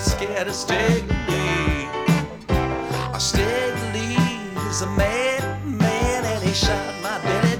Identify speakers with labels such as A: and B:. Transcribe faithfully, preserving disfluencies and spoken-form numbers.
A: scared to stay with me. I stay to lead is a man.